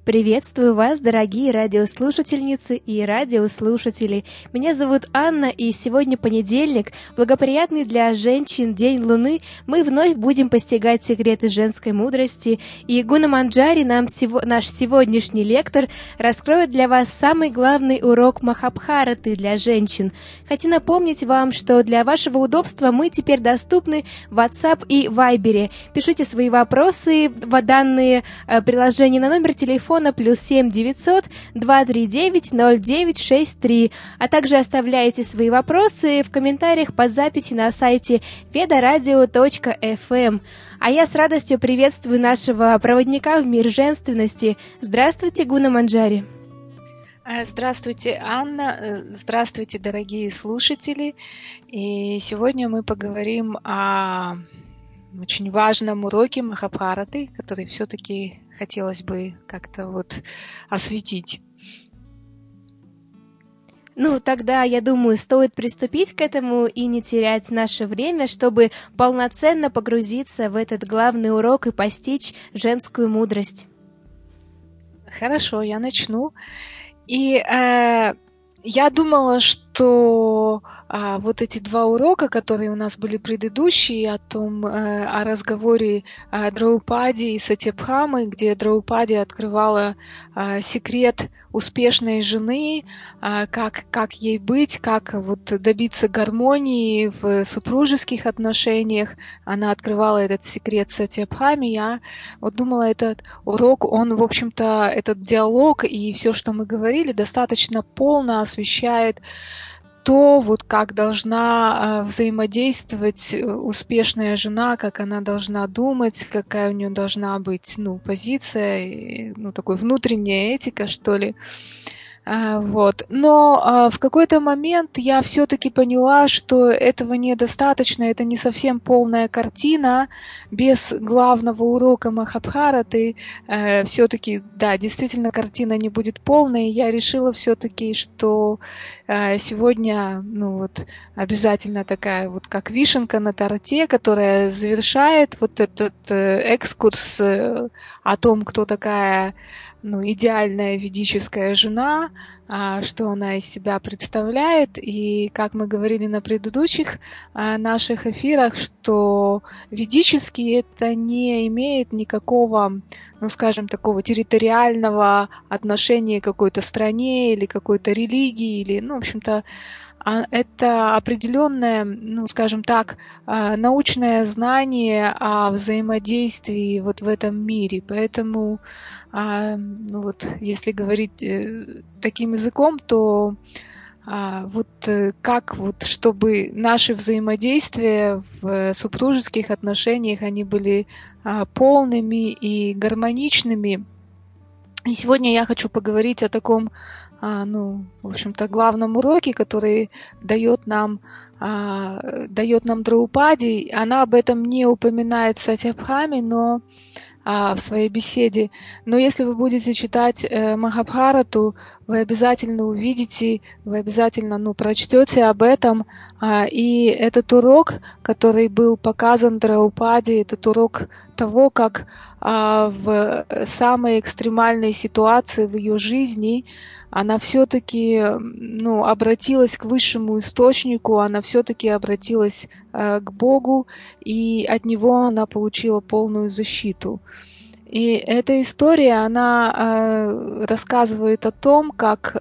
Приветствую вас, дорогие радиослушательницы и радиослушатели. Меня зовут Анна, и сегодня понедельник, благоприятный для женщин День Луны. Мы вновь будем постигать секреты женской мудрости, и Гуна Манджари, наш сегодняшний лектор, раскроет для вас самый главный урок Махабхараты для женщин. Хочу напомнить вам, что для вашего удобства мы теперь доступны в WhatsApp и Viber. Пишите свои вопросы в данные приложения на номер телефона +7 900 239 0963, а также оставляйте свои вопросы в комментариях под записью на сайте vedaradio.fm. А я с радостью приветствую нашего проводника в мир женственности. Здравствуйте, Гуна Манджари. Здравствуйте, Анна. Здравствуйте, дорогие слушатели. И сегодня мы поговорим о очень важном уроке Махабхараты, который все-таки хотелось бы как-то осветить. Тогда, я думаю, стоит приступить к этому и не терять наше время, чтобы полноценно погрузиться в этот главный урок и постичь женскую мудрость. Хорошо, я начну. И я думала, что эти два урока, которые у нас были предыдущие, о разговоре Драупади и Сатьябхамы, где Драупади открывала секрет успешной жены, как ей быть, как добиться гармонии в супружеских отношениях. Она открывала этот секрет Сатьябхаме. Я думала, этот урок, он, в общем-то, этот диалог и все, что мы говорили, достаточно полно освещает то, как должна взаимодействовать успешная жена, как она должна думать, какая у нее должна быть, позиция, такой внутренняя этика, что ли. Но в какой-то момент я все-таки поняла, что этого недостаточно, это не совсем полная картина. Без главного урока Махабхараты все-таки, да, действительно картина не будет полной. Я решила все-таки, что сегодня, обязательно такая как вишенка на торте, которая завершает этот экскурс о том, кто такая идеальная ведическая жена, что она из себя представляет. И как мы говорили на предыдущих наших эфирах, что ведический это не имеет никакого, такого территориального отношения к какой-то стране или какой-то религии, или, в общем-то, это определенное, научное знание о взаимодействии в этом мире. Поэтому, если говорить таким языком, то чтобы наши взаимодействия в супружеских отношениях, они были полными и гармоничными. И сегодня я хочу поговорить о таком главном уроке, который дает нам Драупади. Она об этом не упоминает в Сатьябхаме, но в своей беседе. Но если вы будете читать Махабхарату, вы обязательно увидите, вы обязательно прочтете об этом. И этот урок, который был показан Драупади, этот урок того, как в самой экстремальной ситуации в ее жизни она все-таки обратилась к высшему источнику, она все-таки обратилась к Богу, и от Него она получила полную защиту. И эта история, она рассказывает о том, как,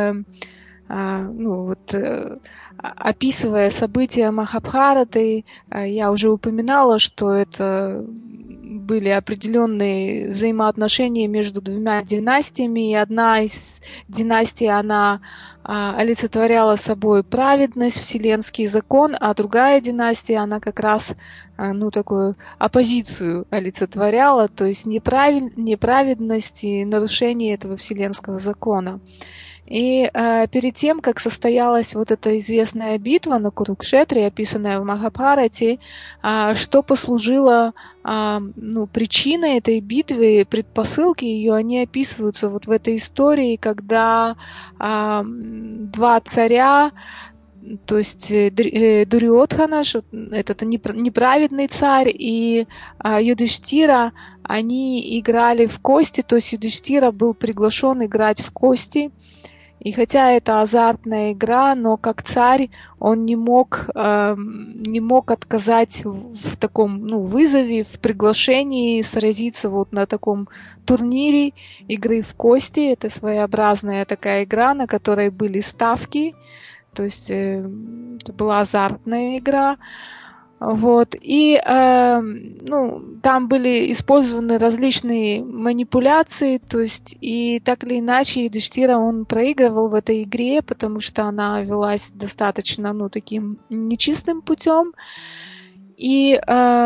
описывая события Махабхараты, я уже упоминала, что это были определенные взаимоотношения между двумя династиями, и одна из династий, она олицетворяла собой праведность, вселенский закон, а другая династия, она как раз такую оппозицию олицетворяла, то есть неправедность и нарушение этого вселенского закона. И перед тем, как состоялась эта известная битва на Курукшетре, описанная в Махабхарате, что послужило причиной этой битвы, предпосылки ее, они описываются в этой истории, когда два царя то есть Дурьодхана, этот неправедный царь, и Юдхиштира, они играли в кости, то есть Юдхиштира был приглашен играть в кости. И хотя это азартная игра, но как царь он не мог отказать в таком вызове, в приглашении сразиться вот на таком турнире игры в кости. Это своеобразная такая игра, на которой были ставки, то есть это была азартная игра. Вот. И там были использованы различные манипуляции, то есть и так или иначе Юдхиштира он проигрывал в этой игре, потому что она велась достаточно таким нечистым путем. И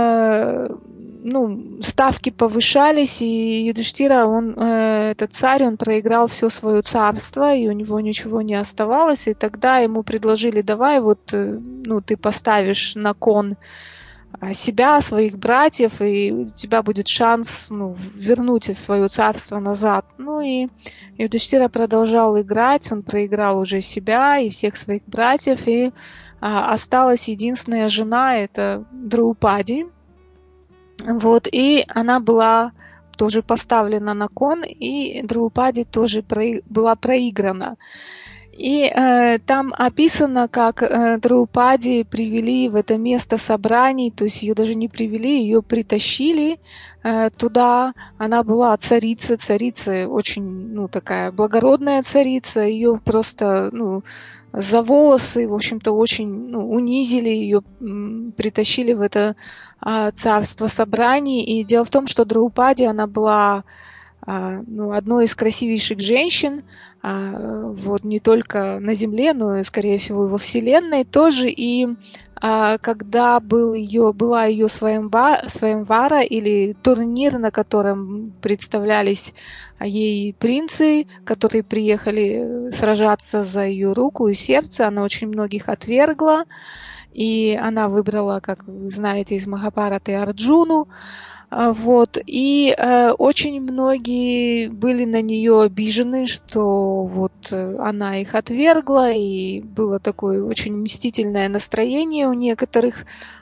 ставки повышались, и Юдхиштира, этот царь, он проиграл все свое царство, и у него ничего не оставалось, и тогда ему предложили: давай ты поставишь на кон себя, своих братьев, и у тебя будет шанс вернуть свое царство назад. И Юдхиштира продолжал играть, он проиграл уже себя и всех своих братьев, и осталась единственная жена, это Драупади. Вот, и она была тоже поставлена на кон, и Драупади тоже была проиграна. И там описано, как Драупади привели в это место собраний, то есть ее даже не привели, ее притащили туда. Она была царица очень, такая благородная царица, ее просто, за волосы, в общем-то, очень унизили ее, притащили в это царство собраний. И дело в том, что Драупади, она была одной из красивейших женщин, вот, не только на земле, но и, скорее всего, и во Вселенной тоже. И когда была ее своемвара или турнир, на котором представлялись ей принцы, которые приехали сражаться за ее руку и сердце, она очень многих отвергла, и она выбрала, как вы знаете, из Махабхараты Арджуну. Вот. И очень многие были на нее обижены, что вот она их отвергла, и было такое очень мстительное настроение у некоторых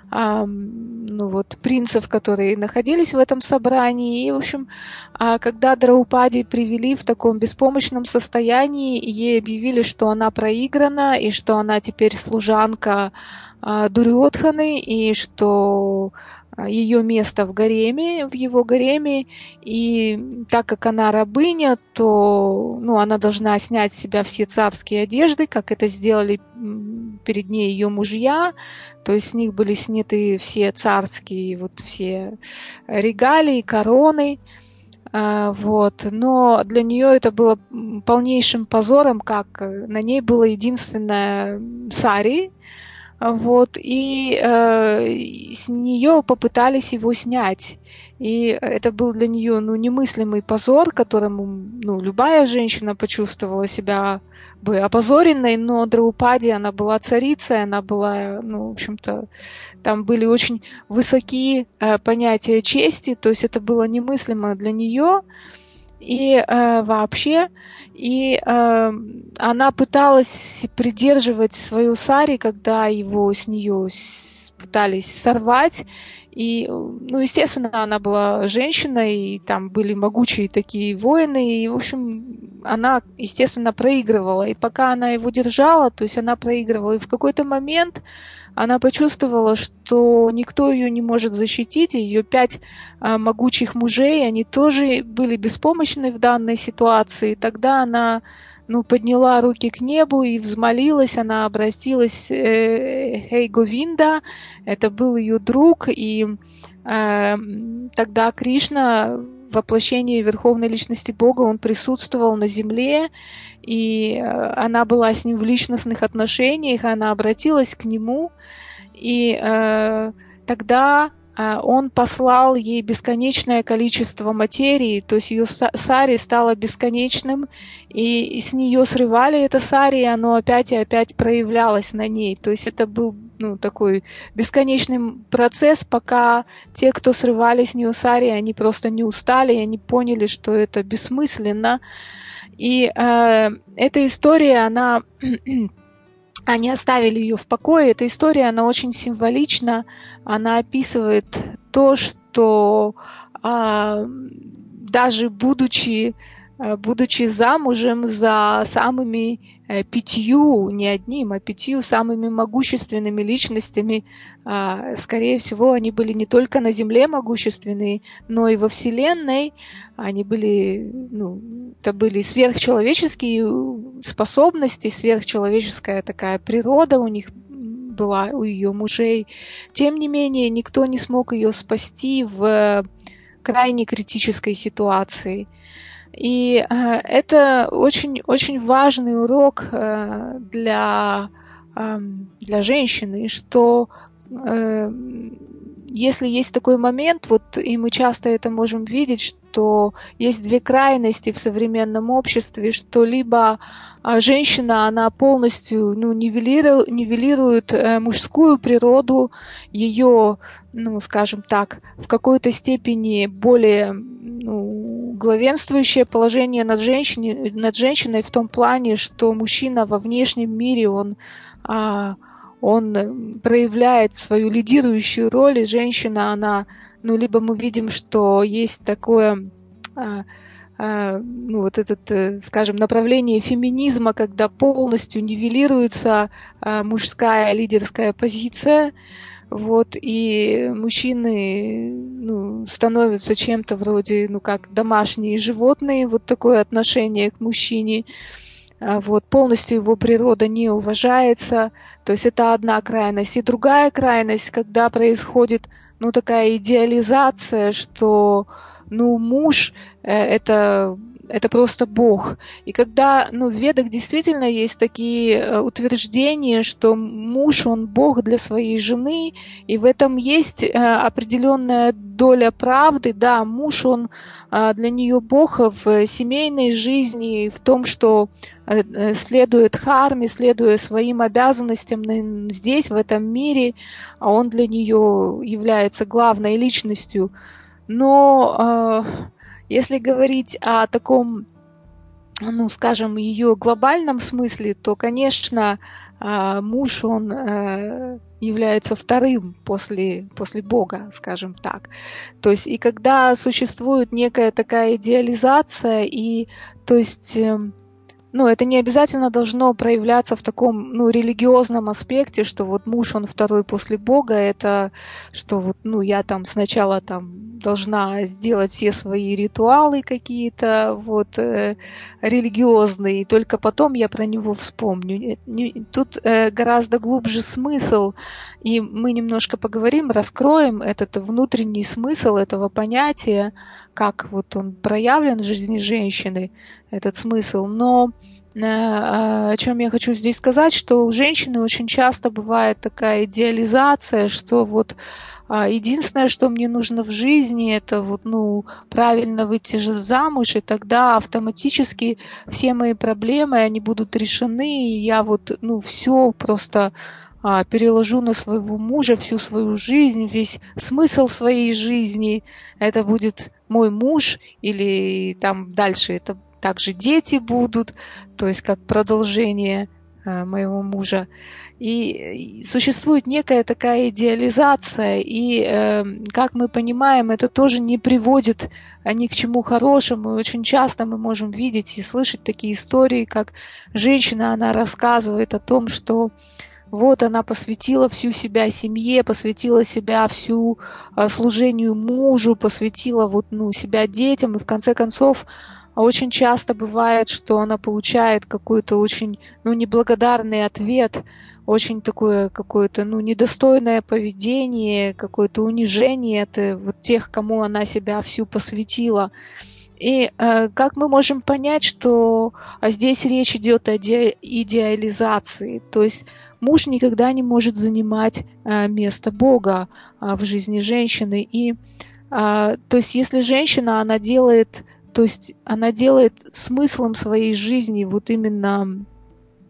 принцев, которые находились в этом собрании. И, в общем, когда Драупади привели в таком беспомощном состоянии, ей объявили, что она проиграна, и что она теперь служанка Дурьодханы, и что ее место в его гареме, и так как она рабыня, то она должна снять с себя все царские одежды, как это сделали перед ней ее мужья, то есть с них были сняты все царские, все регалии, короны, вот. Но для нее это было полнейшим позором, как на ней было единственное сари. Вот, и с нее попытались его снять. И это был для нее немыслимый позор, которому любая женщина почувствовала себя бы опозоренной, но Драупади, она была царицей, она была, в общем-то, там были очень высокие понятия чести, то есть это было немыслимо для нее. И вообще, она пыталась придерживать свою сари, когда его с нее пытались сорвать. И, естественно, она была женщиной, и там были могучие такие воины, и, в общем, она, естественно, проигрывала. И пока она его держала, то есть она проигрывала. И в какой-то момент она почувствовала, что никто ее не может защитить, и ее 5 могучих мужей, они тоже были беспомощны в данной ситуации. Тогда она подняла руки к небу и взмолилась, она обратилась «Хей Говинда», это был ее друг, и тогда Кришна, воплощение Верховной Личности Бога, он присутствовал на земле, и она была с ним в личностных отношениях, она обратилась к нему, и тогда он послал ей бесконечное количество материи, то есть ее сари стало бесконечным, и с нее срывали это сари, и оно опять и опять проявлялось на ней. То есть это был такой бесконечный процесс, пока те, кто срывали с нее сари, они просто не устали, и они поняли, что это бессмысленно. И эта история, она они оставили ее в покое. Эта история, она очень символична. Она описывает то, что даже будучи замужем за самыми 5, не одним, а 5 самыми могущественными личностями, скорее всего, они были не только на Земле могущественные, но и во Вселенной. Они были, это были сверхчеловеческие способности, сверхчеловеческая такая природа у них была, у ее мужей. Тем не менее, никто не смог ее спасти в крайне критической ситуации. И это очень важный урок для женщины, что если есть такой момент, и мы часто это можем видеть, что есть 2 крайности в современном обществе, что либо женщина, она полностью нивелирует мужскую природу, ее, скажем так, в какой-то степени более главенствующее положение над женщиной в том плане, что мужчина во внешнем мире, он проявляет свою лидирующую роль, и женщина, она, либо мы видим, что есть такое, скажем, направление феминизма, когда полностью нивелируется мужская лидерская позиция, и мужчины, становятся чем-то вроде, как домашние животные, такое отношение к мужчине. Полностью его природа не уважается. То есть это одна крайность. И другая крайность, когда происходит, такая идеализация, что, муж это просто Бог. И когда, в Ведах действительно есть такие утверждения, что муж, он Бог для своей жены, и в этом есть определенная доля правды. Да, муж, он для нее Бог в семейной жизни, в том, что следует дхарме, следуя своим обязанностям здесь, в этом мире, а он для нее является главной личностью. Но если говорить о таком, скажем, ее глобальном смысле, то, конечно, муж, он является вторым после Бога, скажем так. То есть, и когда существует некая такая идеализация, и, то есть, это не обязательно должно проявляться в таком, религиозном аспекте, что муж, он второй после Бога, это, что я сначала должна сделать все свои ритуалы какие-то, религиозные, и только потом я про него вспомню. Тут гораздо глубже смысл, и мы немножко поговорим, раскроем этот внутренний смысл этого понятия, как он проявлен в жизни женщины, этот смысл. Но о чем я хочу здесь сказать, что у женщины очень часто бывает такая идеализация, что единственное, что мне нужно в жизни, это правильно выйти же замуж, и тогда автоматически все мои проблемы, они будут решены, и я все просто переложу на своего мужа, всю свою жизнь, весь смысл своей жизни, это будет мой муж, или дальше это также дети будут, то есть как продолжение моего мужа. И существует некая такая идеализация, и, как мы понимаем, это тоже не приводит ни к чему хорошему. И очень часто мы можем видеть и слышать такие истории, как женщина, она рассказывает о том, что она посвятила всю себя семье, посвятила себя всю служению мужу, посвятила себя детям, и в конце концов очень часто бывает, что она получает какой-то очень неблагодарный ответ, очень такое какое-то недостойное поведение, какое-то унижение от тех, кому она себя всю посвятила. И как мы можем понять, что здесь речь идет о идеализации, то есть муж никогда не может занимать место Бога в жизни женщины. И то есть если женщина, она делает смыслом своей жизни, именно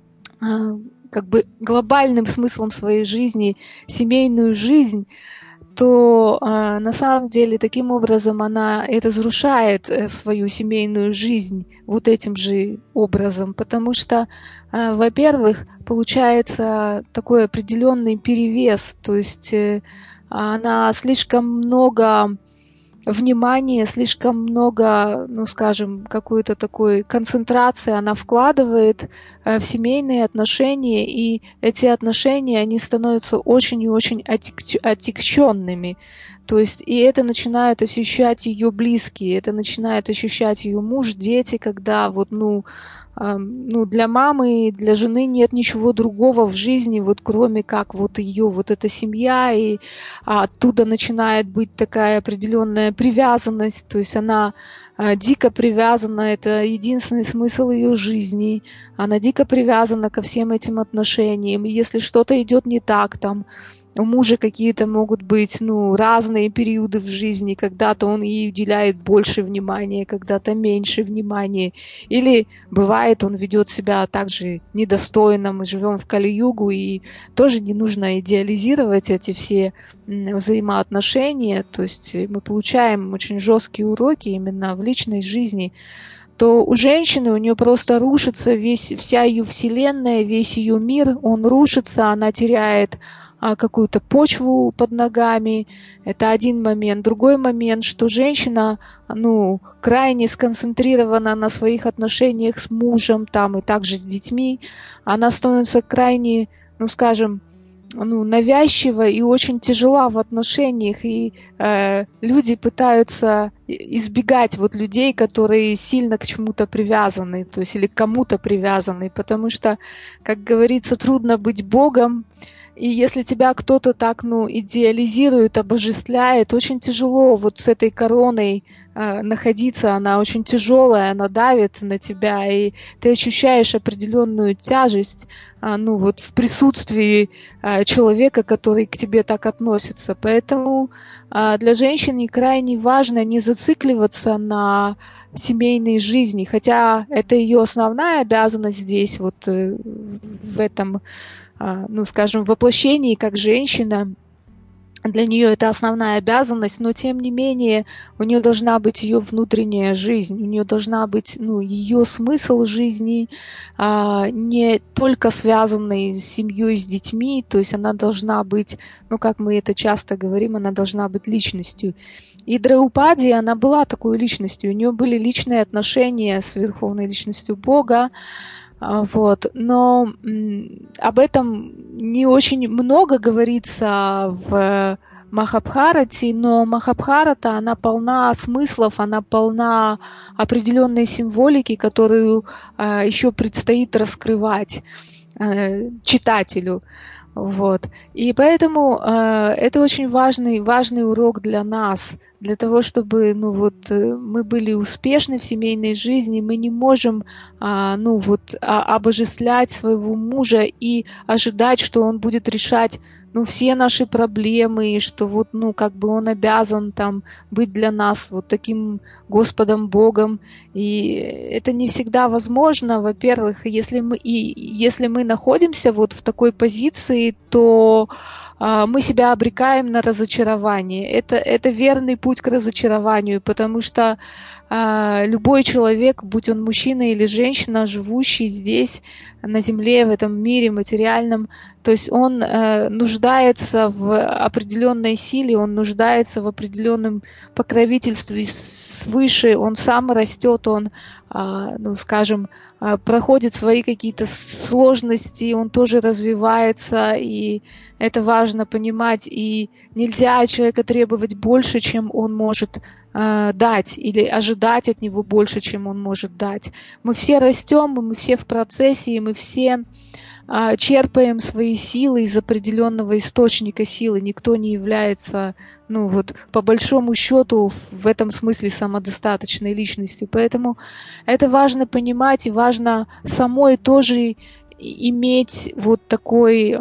глобальным смыслом своей жизни, семейную жизнь, то на самом деле таким образом она и разрушает свою семейную жизнь вот этим же образом, потому что, во-первых, получается такой определенный перевес, то есть она слишком много внимания, слишком много, ну скажем, какой-то такой концентрации она вкладывает в семейные отношения, и эти отношения, они становятся очень и очень отягченными. То есть и это начинают ощущать ее близкие, это начинает ощущать ее муж, дети, когда вот, для мамы, для жены нет ничего другого в жизни, вот кроме как вот ее вот эта семья, и оттуда начинает быть такая определенная привязанность, то есть она дико привязана, это единственный смысл ее жизни, она дико привязана ко всем этим отношениям, и если что-то идет не так, там, у мужа какие-то могут быть, разные периоды в жизни, когда-то он ей уделяет больше внимания, когда-то меньше внимания, или бывает, он ведет себя также недостойно, мы живем в Кали-югу, и тоже не нужно идеализировать эти все взаимоотношения, то есть мы получаем очень жесткие уроки именно в личной жизни, то у женщины, у нее просто рушится вся ее вселенная, весь ее мир, он рушится, она теряет какую-то почву под ногами. Это один момент. Другой момент, что женщина, крайне сконцентрирована на своих отношениях с мужем, там и также с детьми. Она становится крайне, навязчива и очень тяжела в отношениях, и люди пытаются избегать вот людей, которые сильно к чему-то привязаны, то есть или к кому-то привязаны, потому что, как говорится, трудно быть Богом, и если тебя кто-то так, идеализирует, обожествляет, очень тяжело вот с этой короной находиться, она очень тяжелая, она давит на тебя, и ты ощущаешь определенную тяжесть, в присутствии человека, который к тебе так относится. Поэтому для женщины крайне важно не зацикливаться на семейной жизни, хотя это ее основная обязанность здесь, вот в этом воплощении как женщина, для нее это основная обязанность, но тем не менее у нее должна быть ее внутренняя жизнь, у нее должна быть ее смысл жизни, не только связанный с семьей, с детьми, то есть она должна быть, как мы это часто говорим, она должна быть личностью. И Драупади, она была такой личностью, у нее были личные отношения с верховной личностью Бога, но об этом не очень много говорится в Махабхарате, но Махабхарата, она полна смыслов, она полна определенной символики, которую еще предстоит раскрывать читателю. И поэтому это очень важный урок для нас, для того, чтобы мы были успешны в семейной жизни. Мы не можем обожествлять своего мужа и ожидать, что он будет решать все наши проблемы, и что он обязан быть для нас таким Господом Богом. И это не всегда возможно. Во-первых, если мы находимся в такой позиции, то мы себя обрекаем на разочарование. Это верный путь к разочарованию, потому что любой человек, будь он мужчина или женщина, живущий здесь, на земле, в этом мире материальном, то есть он нуждается в определенной силе, он нуждается в определенном покровительстве свыше, он сам растет, он, проходит свои какие-то сложности, он тоже развивается, и это важно понимать, и нельзя от человека требовать больше, чем он может дать, или ожидать от него больше, чем он может дать. Мы все растем, мы все в процессе, и мы все черпаем свои силы из определенного источника силы. Никто не является, по большому счету, в этом смысле самодостаточной личностью. Поэтому это важно понимать, и важно самой тоже иметь такой,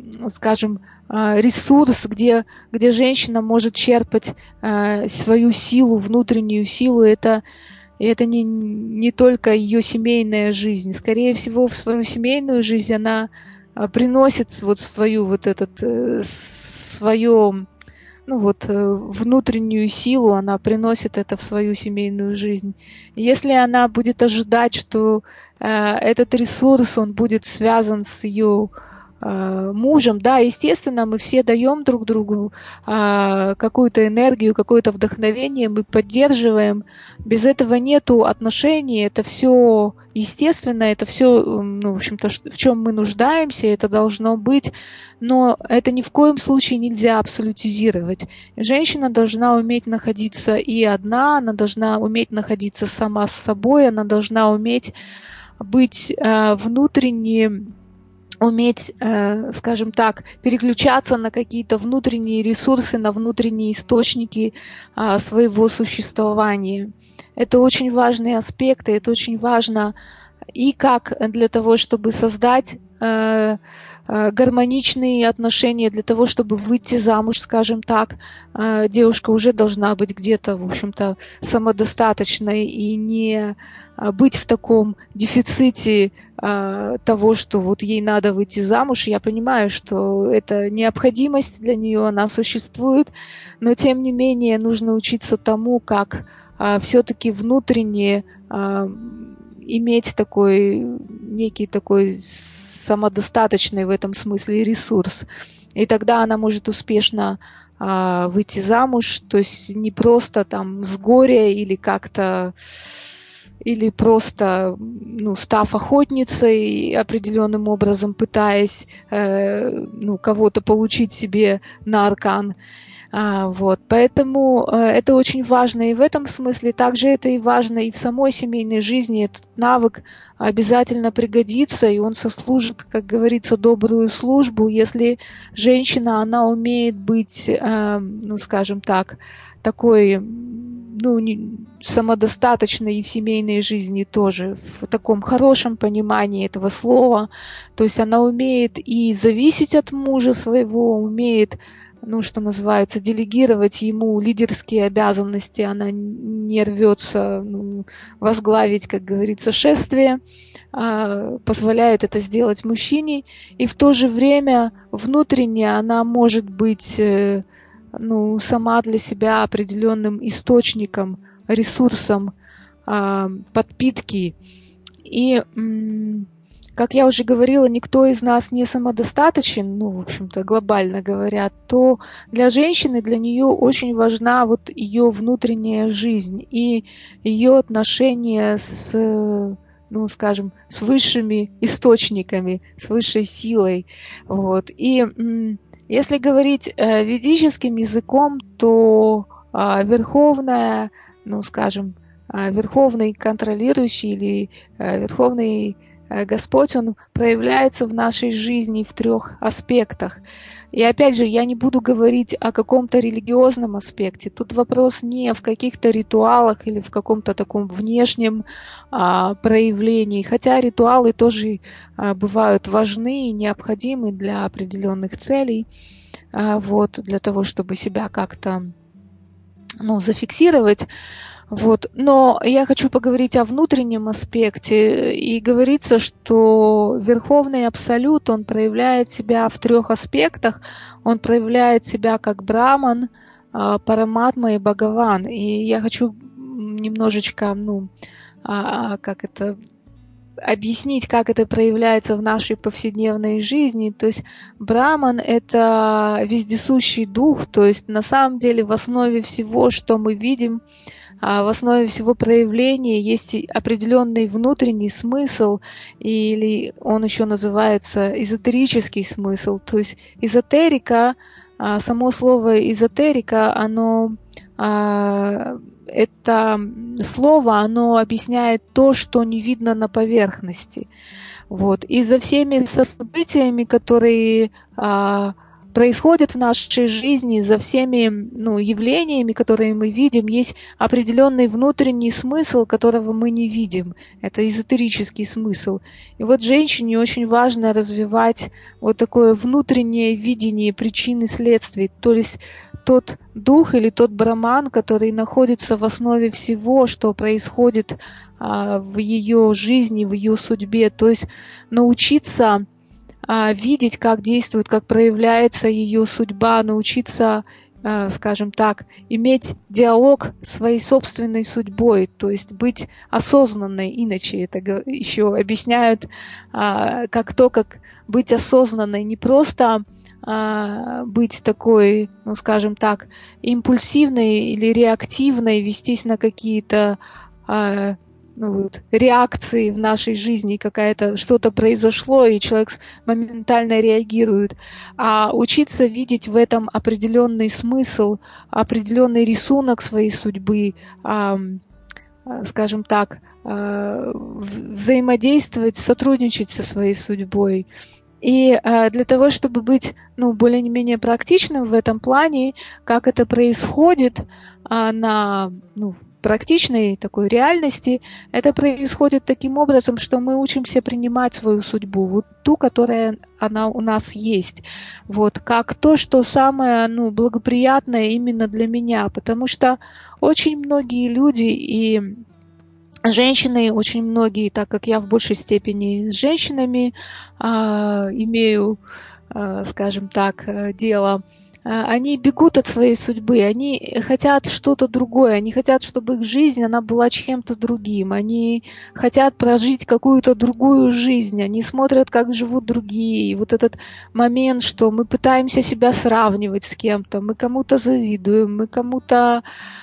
ресурс, где женщина может черпать свою силу, внутреннюю силу. Это не только ее семейная жизнь. Скорее всего, в свою семейную жизнь она приносит свое внутреннюю силу, она приносит это в свою семейную жизнь. Если она будет ожидать, что этот ресурс, он будет связан с ее мужем, да, естественно, мы все даем друг другу какую-то энергию, какое-то вдохновение, мы поддерживаем. Без этого нету отношений, это все естественно, это все, в общем-то, в чем мы нуждаемся, это должно быть, но это ни в коем случае нельзя абсолютизировать. Женщина должна уметь находиться и одна, она должна уметь находиться сама с собой, она должна уметь быть внутренне, уметь, скажем так, переключаться на какие-то внутренние ресурсы, на внутренние источники своего существования. Это очень важные аспекты, это очень важно и как для того, чтобы создать гармоничные отношения, для того, чтобы выйти замуж, скажем так, девушка уже должна быть где-то, в общем-то, самодостаточной и не быть в таком дефиците того, что вот ей надо выйти замуж. Я понимаю, что это необходимость для нее, она существует, но тем не менее нужно учиться тому, как все-таки внутренне иметь такой некий такой самодостаточный в этом смысле ресурс. И тогда она может успешно выйти замуж, то есть не просто там с горя или как-то, или просто, став охотницей, определенным образом пытаясь, кого-то получить себе на аркан. Поэтому это очень важно и в этом смысле, также это и важно и в самой семейной жизни. Этот навык обязательно пригодится, и он сослужит, как говорится, добрую службу, если женщина, она умеет быть, скажем так, такой, самодостаточной и в семейной жизни тоже, в таком хорошем понимании этого слова. То есть она умеет и зависеть от мужа своего, умеет, что называется, делегировать ему лидерские обязанности, она не рвется возглавить, как говорится, шествие, позволяет это сделать мужчине, и в то же время внутренне она может быть сама для себя определенным источником, ресурсом подпитки. И как я уже говорила, никто из нас не самодостаточен, в общем-то, глобально говоря, то для женщины, для нее очень важна вот ее внутренняя жизнь и ее отношения с, скажем, с высшими источниками, с высшей силой. И если говорить ведическим языком, то верховный контролирующий или верховный Господь, Он проявляется в нашей жизни в 3 аспектах. И опять же, я не буду говорить о каком-то религиозном аспекте. Тут вопрос не в каких-то ритуалах или в каком-то таком внешнем проявлении. Хотя ритуалы тоже бывают важны и необходимы для определенных целей. Для того, чтобы себя как-то зафиксировать. Но я хочу поговорить о внутреннем аспекте, и говорится, что Верховный Абсолют, он проявляет себя в 3 аспектах. Он проявляет себя как Браман, Параматма и Бхагаван. И я хочу немножечко, объяснить, как это проявляется в нашей повседневной жизни. То есть Браман — это вездесущий дух, то есть на самом деле в основе всего, что мы видим, в основе всего проявления есть определенный внутренний смысл, или он еще называется эзотерический смысл. То есть эзотерика, само слово эзотерика, это слово, оно объясняет то, что не видно на поверхности. И за всеми событиями, которые происходят в нашей жизни, за всеми явлениями, которые мы видим, есть определенный внутренний смысл, которого мы не видим. Это эзотерический смысл. И женщине очень важно развивать такое внутреннее видение причин и следствий. То есть тот дух или тот браман, который находится в основе всего, что происходит в ее жизни, в ее судьбе. То есть научиться видеть, как действует, как проявляется ее судьба, научиться скажем так, иметь диалог с своей собственной судьбой, то есть быть осознанной, иначе это еще объясняют как быть осознанной, не просто быть такой, ну, скажем так, импульсивной или реактивной, вестись на какие-то реакции в нашей жизни, что-то произошло, и человек моментально реагирует, а учиться видеть в этом определенный смысл, определенный рисунок своей судьбы, скажем так, взаимодействовать, сотрудничать со своей судьбой. И для того, чтобы быть более-менее практичным в этом плане, как это происходит на практичной такой реальности, это происходит таким образом, что мы учимся принимать свою судьбу, вот ту, которая она у нас есть, вот, как то, что самое благоприятное именно для меня, потому что очень многие люди и женщины, очень многие, так как я в большей степени с женщинами имею, скажем так, дело, они бегут от своей судьбы, они хотят что-то другое, они хотят, чтобы их жизнь, она была чем-то другим, они хотят прожить какую-то другую жизнь, они смотрят, как живут другие, и вот этот момент, что мы пытаемся себя сравнивать с кем-то, мы кому-то завидуем, мы кому-то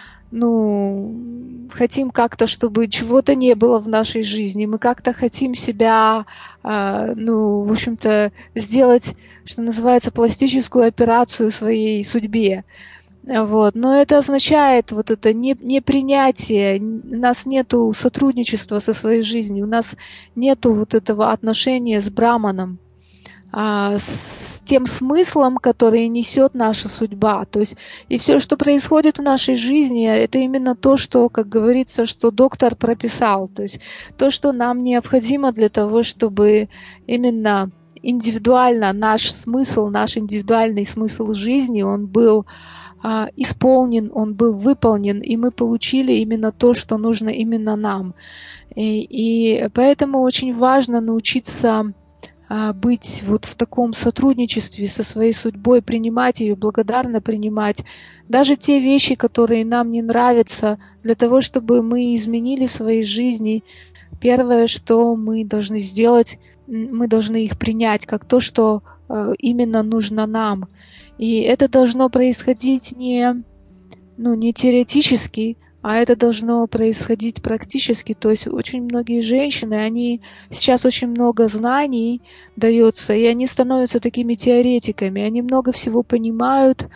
хотим как-то, чтобы чего-то не было в нашей жизни, мы как-то хотим себя, в общем-то, сделать, что называется, пластическую операцию своей судьбе. Вот. Но это означает вот это непринятие, у нас нету сотрудничества со своей жизнью, у нас нету вот этого отношения с Браманом, с тем смыслом, который несет наша судьба. То есть и все, что происходит в нашей жизни, это именно то, что, как говорится, что доктор прописал. То есть то, что нам необходимо для того, чтобы именно индивидуально наш смысл, наш индивидуальный смысл жизни, он был исполнен, он был выполнен, и мы получили именно то, что нужно именно нам. И поэтому очень важно научиться быть вот в таком сотрудничестве со своей судьбой, принимать ее, благодарно принимать. Даже те вещи, которые нам не нравятся, для того, чтобы мы изменили в своей жизни, первое, что мы должны сделать, мы должны их принять как то, что именно нужно нам. И это должно происходить не теоретически, а это должно происходить практически. То есть очень многие женщины, они сейчас очень много знаний дается, и они становятся такими теоретиками. Они много всего понимают,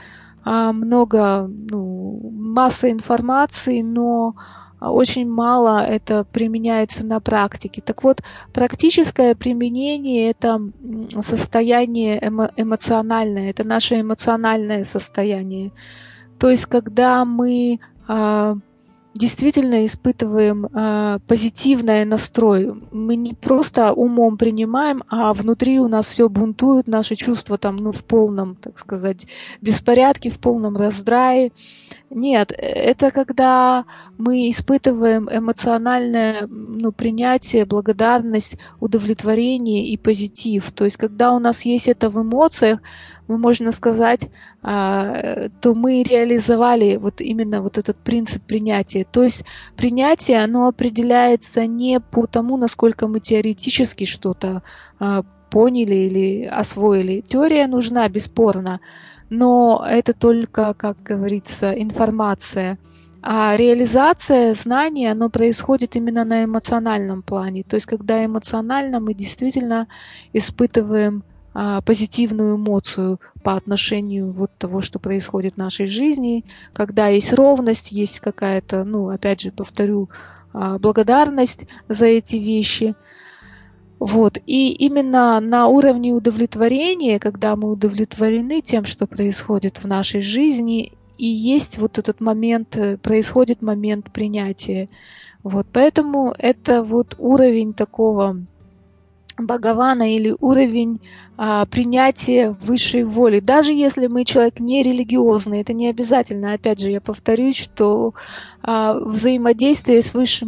масса информации, но очень мало это применяется на практике. Так вот, практическое применение – это состояние эмоциональное, это наше эмоциональное состояние. То есть, когда мы действительно испытываем позитивный настрой. Мы не просто умом принимаем, а внутри у нас все бунтует, наши чувства там, в полном, так сказать, беспорядке, в полном раздрае. Нет, это когда мы испытываем эмоциональное принятие, благодарность, удовлетворение и позитив. То есть, когда у нас есть это в эмоциях, можно сказать, то мы реализовали вот именно вот этот принцип принятия. То есть принятие, оно определяется не по тому, насколько мы теоретически что-то поняли или освоили. Теория нужна, бесспорно, но это только, как говорится, информация. А реализация знания, оно происходит именно на эмоциональном плане. То есть когда эмоционально мы действительно испытываем позитивную эмоцию по отношению вот того, что происходит в нашей жизни, когда есть ровность, есть какая-то, опять же, повторю, благодарность за эти вещи. Вот. И именно на уровне удовлетворения, когда мы удовлетворены тем, что происходит в нашей жизни, и есть вот этот момент, происходит момент принятия. Вот. Поэтому это вот уровень такого Бхагавана или уровень принятия высшей воли. Даже если мы человек не религиозный, это не обязательно. Опять же, я повторюсь, что взаимодействие с высшим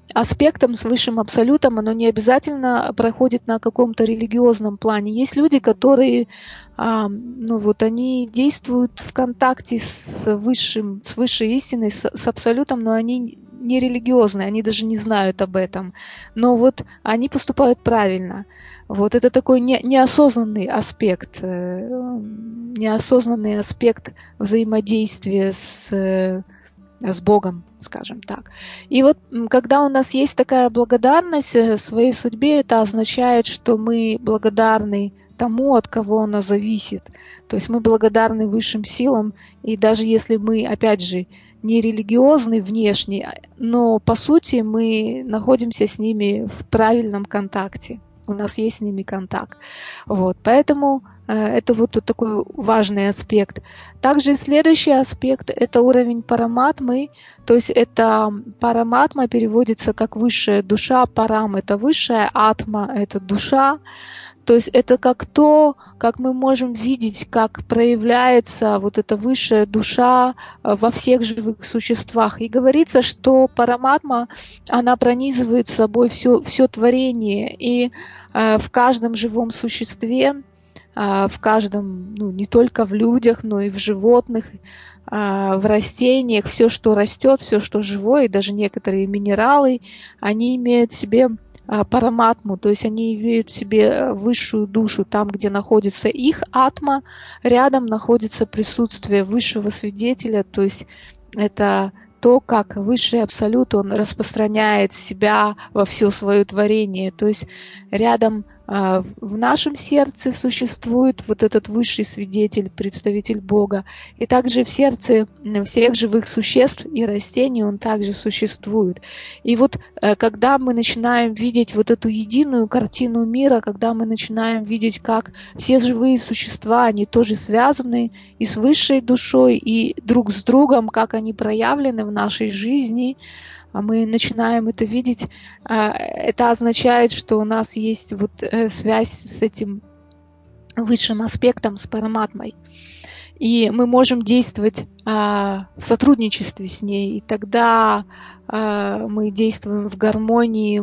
аспектом, с высшим абсолютом, оно не обязательно проходит на каком-то религиозном плане. Есть люди, которые, они действуют в контакте с высшей истиной, с абсолютом, но они не религиозные, они даже не знают об этом. Но вот они поступают правильно. Вот это такой неосознанный аспект взаимодействия с Богом, скажем так. И вот когда у нас есть такая благодарность своей судьбе, это означает, что мы благодарны тому, от кого она зависит. То есть мы благодарны высшим силам, и даже если мы, опять же, не религиозны внешне, но по сути мы находимся с ними в правильном контакте. У нас есть с ними контакт. Вот. Поэтому это вот такой важный аспект. Также следующий аспект – это уровень параматмы. То есть это параматма переводится как высшая душа, парам – это высшая, атма – это душа. То есть это как то, как мы можем видеть, как проявляется вот эта высшая душа во всех живых существах. И говорится, что параматма, она пронизывает собой все творение. И в каждом живом существе, в каждом, не только в людях, но и в животных, в растениях, все, что растет, все, что живое, и даже некоторые минералы, они имеют в себе параматму, то есть они имеют в себе высшую душу. Там, где находится их атма, рядом находится присутствие высшего свидетеля, то есть это то, как высший абсолют, он распространяет себя во все свое творение. То есть рядом в нашем сердце существует вот этот высший свидетель, представитель Бога. И также в сердце всех живых существ и растений он также существует. И вот когда мы начинаем видеть вот эту единую картину мира, когда мы начинаем видеть, как все живые существа, они тоже связаны и с высшей душой, и друг с другом, как они проявлены в нашей жизни, мы начинаем это видеть, это означает, что у нас есть вот связь с этим высшим аспектом, с параматмой. И мы можем действовать в сотрудничестве с ней, и тогда мы действуем в гармонии,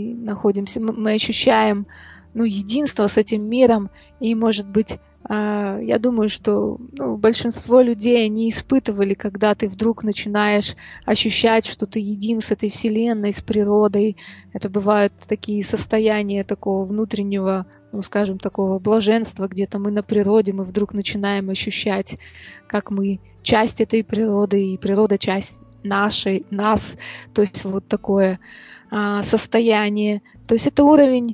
мы ощущаем единство с этим миром, и, может быть, я думаю, что большинство людей не испытывали, когда ты вдруг начинаешь ощущать, что ты един с этой вселенной, с природой. Это бывают такие состояния такого внутреннего, такого блаженства, где-то мы на природе, мы вдруг начинаем ощущать, как мы часть этой природы, и природа часть нас. То есть вот такое состояние. То есть это уровень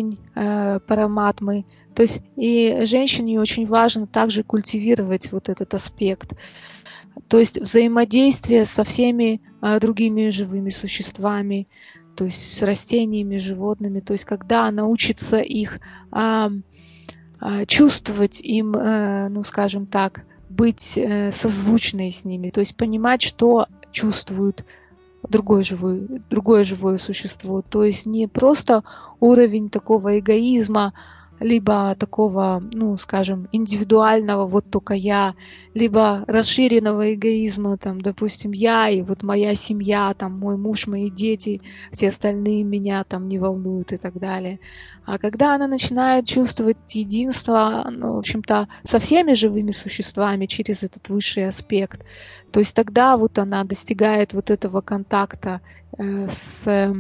параматмы. То есть и женщине очень важно также культивировать вот этот аспект. То есть взаимодействие со всеми другими живыми существами, то есть с растениями, животными. То есть когда она учится их чувствовать, им, быть созвучной с ними. То есть понимать, что чувствует другое живое существо. То есть не просто уровень такого эгоизма, либо такого, индивидуального, вот только я, либо расширенного эгоизма, допустим, я и вот моя семья, мой муж, мои дети, все остальные меня не волнуют и так далее. А когда она начинает чувствовать единство, в общем-то, со всеми живыми существами через этот высший аспект, то есть тогда вот она достигает вот этого контакта со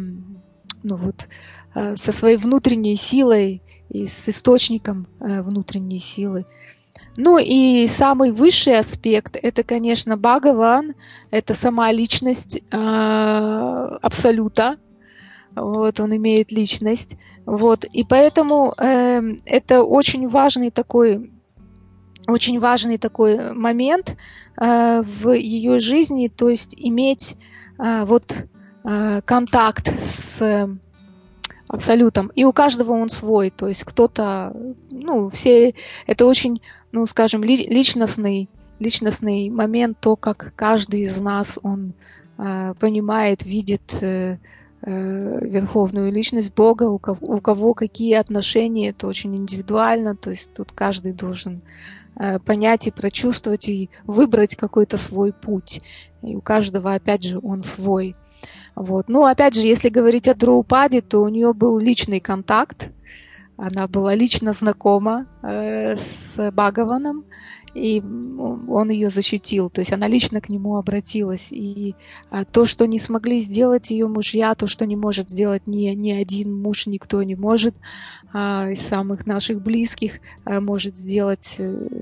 своей внутренней силой, и с источником внутренней силы. И самый высший аспект – это, конечно, Бхагаван, это сама личность Абсолюта. Вот, он имеет личность. Вот, и поэтому это очень важный такой момент в ее жизни, то есть иметь контакт с Абсолютом. И у каждого он свой. То есть кто-то, все, это очень, личностный момент, то, как каждый из нас, он понимает, видит верховную личность Бога, у кого какие отношения, это очень индивидуально. То есть тут каждый должен понять и прочувствовать, и выбрать какой-то свой путь. И у каждого, опять же, он свой. Вот. Ну, опять же, если говорить о Драупаде, то у нее был личный контакт, она была лично знакома с Бхагаваном, и он ее защитил, то есть она лично к нему обратилась. И то, что не смогли сделать ее мужья, то, что не может сделать ни один муж, никто не может, из самых наших близких, может сделать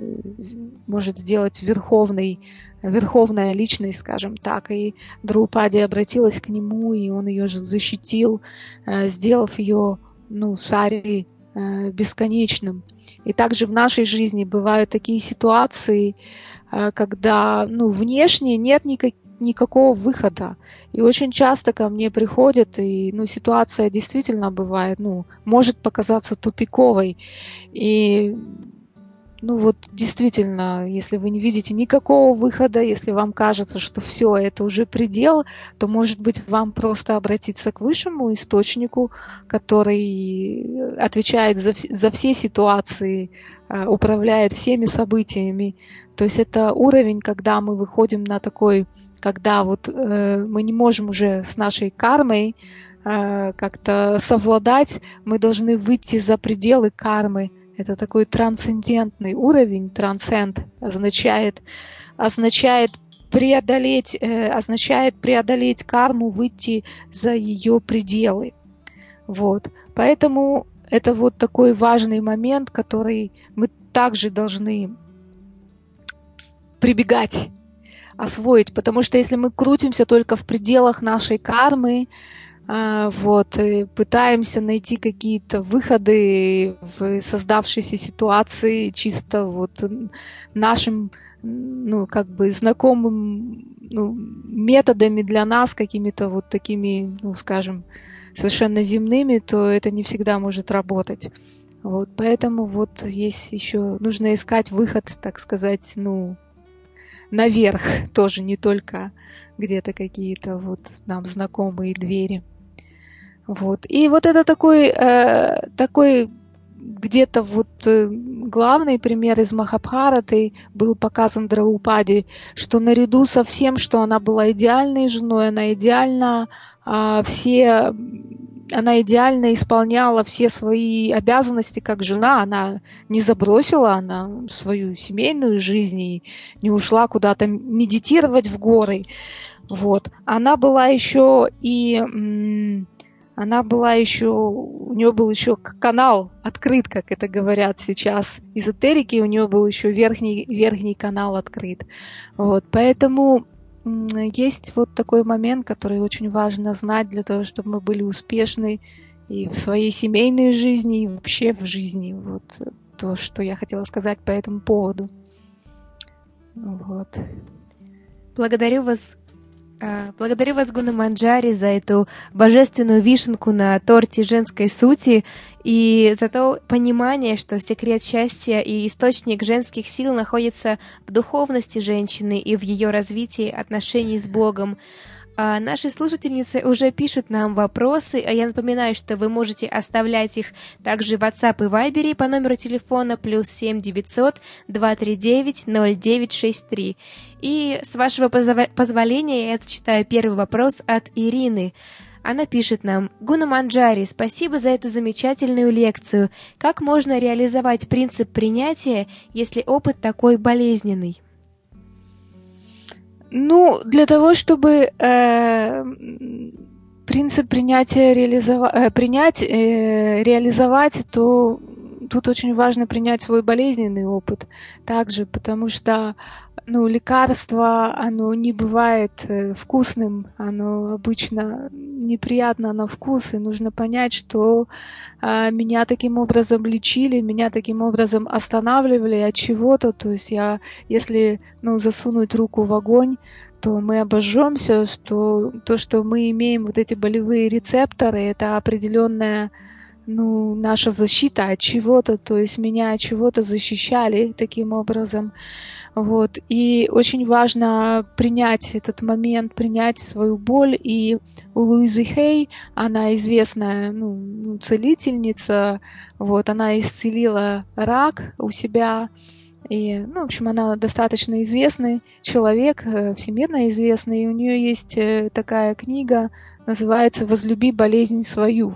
верховная личность, скажем так. И Драупади обратилась к нему, и он ее же защитил, сделав ее, сари бесконечным. И также в нашей жизни бывают такие ситуации, когда внешне нет никакого выхода. И очень часто ко мне приходят, и ситуация действительно бывает, может показаться тупиковой. И действительно, если вы не видите никакого выхода, если вам кажется, что все, это уже предел, то, может быть, вам просто обратиться к высшему источнику, который отвечает за все ситуации, управляет всеми событиями. То есть это уровень, когда мы выходим на такой, когда мы не можем уже с нашей кармой как-то совладать, мы должны выйти за пределы кармы. Это такой трансцендентный уровень. Трансцент означает преодолеть карму, выйти за ее пределы. Вот. Поэтому это такой важный момент, который мы также должны прибегать, освоить. Потому что если мы крутимся только в пределах нашей кармы, и пытаемся найти какие-то выходы в создавшейся ситуации чисто нашим, знакомым методами для нас, какими-то такими, скажем, совершенно земными, то это не всегда может работать. Поэтому есть еще, нужно искать выход, так сказать, наверх тоже, не только где-то какие-то нам знакомые двери. И это такой где-то главный пример из Махабхараты был показан Драупади, что наряду со всем, что она была идеальной женой, она идеально исполняла все свои обязанности как жена, она не забросила она свою семейную жизнь и не ушла куда-то медитировать в горы. У нее был еще канал открыт, как это говорят сейчас эзотерики, у нее был еще верхний канал открыт. Поэтому есть такой момент, который очень важно знать для того, чтобы мы были успешны и в своей семейной жизни, и вообще в жизни. То, что я хотела сказать по этому поводу. Благодарю вас, Гуна Манджари, за эту божественную вишенку на торте женской сути и за то понимание, что секрет счастья и источник женских сил находится в духовности женщины и в ее развитии отношений с Богом. Наши слушательницы уже пишут нам вопросы, а я напоминаю, что вы можете оставлять их также в WhatsApp и Viber по номеру телефона +7 900 239 0963. И с вашего позволения я зачитаю первый вопрос от Ирины. Она пишет нам: Гуна Манджари, спасибо за эту замечательную лекцию. Как можно реализовать принцип принятия, если опыт такой болезненный? Для того, чтобы принцип принятия реализовать, то тут очень важно принять свой болезненный опыт также, потому что лекарство, оно не бывает вкусным, оно обычно неприятно на вкус, и нужно понять, что меня таким образом лечили, меня таким образом останавливали от чего-то, то есть если засунуть руку в огонь, то мы обожжемся, что то, что мы имеем эти болевые рецепторы, это определенная наша защита от чего-то, то есть меня от чего-то защищали таким образом. И очень важно принять этот момент, принять свою боль. И у Луизы Хей, она известная целительница, она исцелила рак у себя, И, в общем, она достаточно известный человек, всемирно известный, и у нее есть такая книга, называется «Возлюби болезнь свою».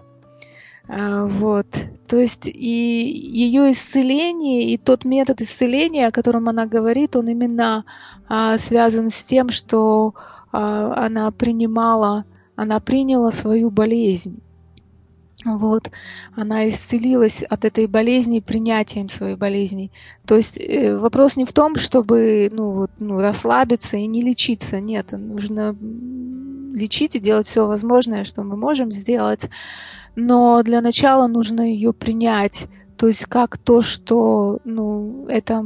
Вот. То есть и ее исцеление, и тот метод исцеления, о котором она говорит, он именно связан с тем, что она приняла свою болезнь. Вот. Она исцелилась от этой болезни принятием своей болезни. То есть вопрос не в том, чтобы расслабиться и не лечиться. Нет, нужно лечить и делать все возможное, что мы можем сделать. Но для начала нужно ее принять, то есть как то, что это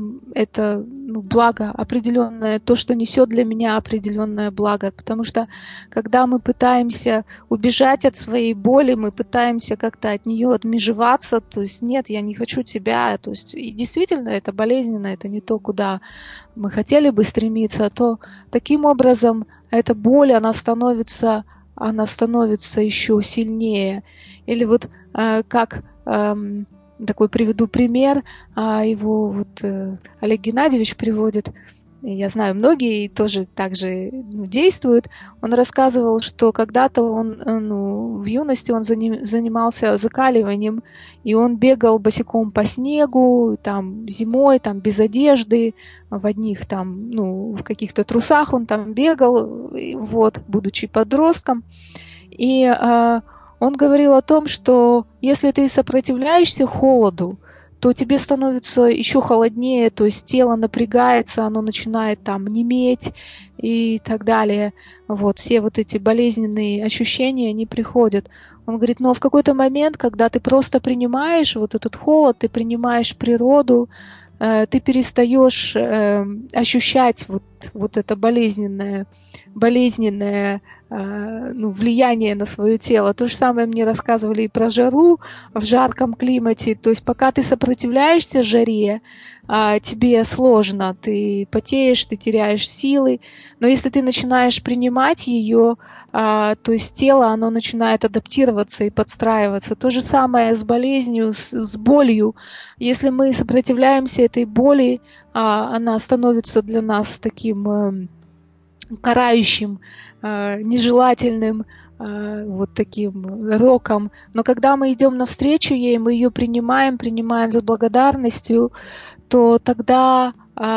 благо определенное, то, что несет для меня определенное благо. Потому что когда мы пытаемся убежать от своей боли, мы пытаемся как-то от нее отмежеваться, то есть нет, я не хочу тебя, то есть и действительно это болезненно, это не то, куда мы хотели бы стремиться, то таким образом эта боль, она становится еще сильнее. Или вот как такой приведу пример, его Олег Геннадьевич приводит, я знаю, многие тоже так же действуют. Он рассказывал, что когда-то он в юности он занимался закаливанием, и он бегал босиком по снегу, там зимой, там без одежды, в одних в каких-то трусах он там бегал, будучи подростком. И он говорил о том, что если ты сопротивляешься холоду, то тебе становится еще холоднее, то есть тело напрягается, оно начинает неметь и так далее. Все эти болезненные ощущения, они приходят. Он говорит, но в какой-то момент, когда ты просто принимаешь этот холод, ты принимаешь природу, ты перестаешь ощущать это болезненное влияние на свое тело. То же самое мне рассказывали и про жару в жарком климате. То есть пока ты сопротивляешься жаре, тебе сложно, ты потеешь, ты теряешь силы. Но если ты начинаешь принимать ее, то есть тело, оно начинает адаптироваться и подстраиваться. То же самое с болезнью, с болью. Если мы сопротивляемся этой боли, она становится для нас таким карающим, нежелательным, таким роком. Но когда мы идем навстречу ей, мы ее принимаем с благодарностью, то тогда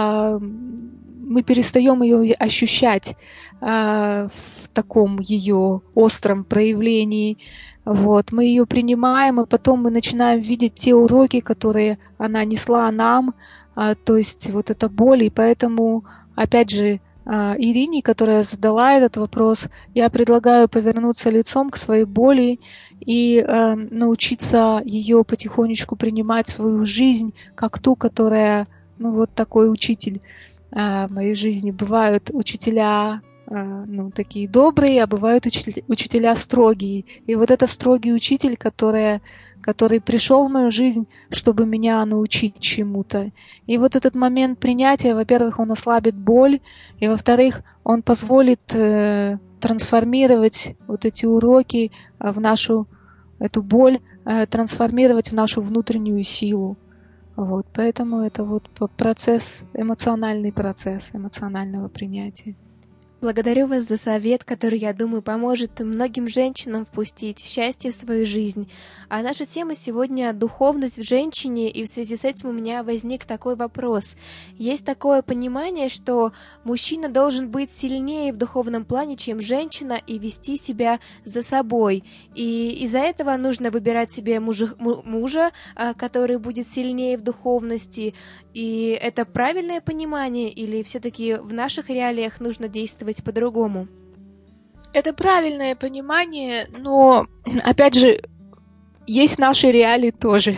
мы перестаем ее ощущать в таком ее остром проявлении. Мы ее принимаем, и потом мы начинаем видеть те уроки, которые она несла нам, то есть эта боль. И поэтому, опять же, Ирине, которая задала этот вопрос, я предлагаю повернуться лицом к своей боли и научиться ее потихонечку принимать в свою жизнь как ту, которая, такой учитель в моей жизни. Бывают учителя такие добрые, а бывают учителя строгие. И это строгий учитель, который пришел в мою жизнь, чтобы меня научить чему-то. И этот момент принятия, во-первых, он ослабит боль, и во-вторых, он позволит трансформировать эти уроки в эту боль, трансформировать в нашу внутреннюю силу. Поэтому это эмоциональный процесс эмоционального принятия. Благодарю вас за совет, который, я думаю, поможет многим женщинам впустить счастье в свою жизнь. А наша тема сегодня — духовность в женщине, и в связи с этим у меня возник такой вопрос. Есть такое понимание, что мужчина должен быть сильнее в духовном плане, чем женщина, и вести себя за собой. И из-за этого нужно выбирать себе мужа, который будет сильнее в духовности. И это правильное понимание, или все-таки в наших реалиях нужно действовать по-другому? Это правильное понимание, но, опять же, есть наши реалии тоже.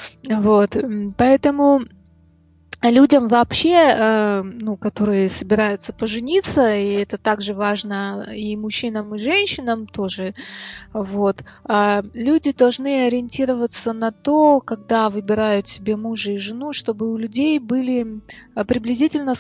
Поэтому людям вообще, которые собираются пожениться, и это также важно и мужчинам, и женщинам тоже, люди должны ориентироваться на то, когда выбирают себе мужа и жену, чтобы у людей были приблизительно